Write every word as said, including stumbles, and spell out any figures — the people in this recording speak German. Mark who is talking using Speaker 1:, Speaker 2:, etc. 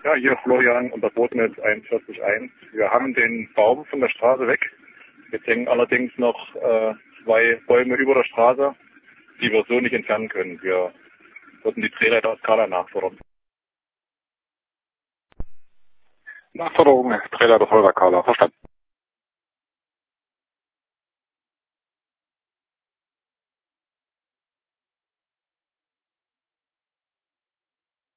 Speaker 1: Ja, hier Florian unter Bootnetz eins vier eins. Wir haben den Baum von der Straße weg. Jetzt hängen allerdings noch äh, zwei Bäume über der Straße, die wir so nicht entfernen können. Wir würden die Drehleiter aus Kala nachfordern.
Speaker 2: Nachforderung, Drehleiter Vollwerk Kala, verstanden.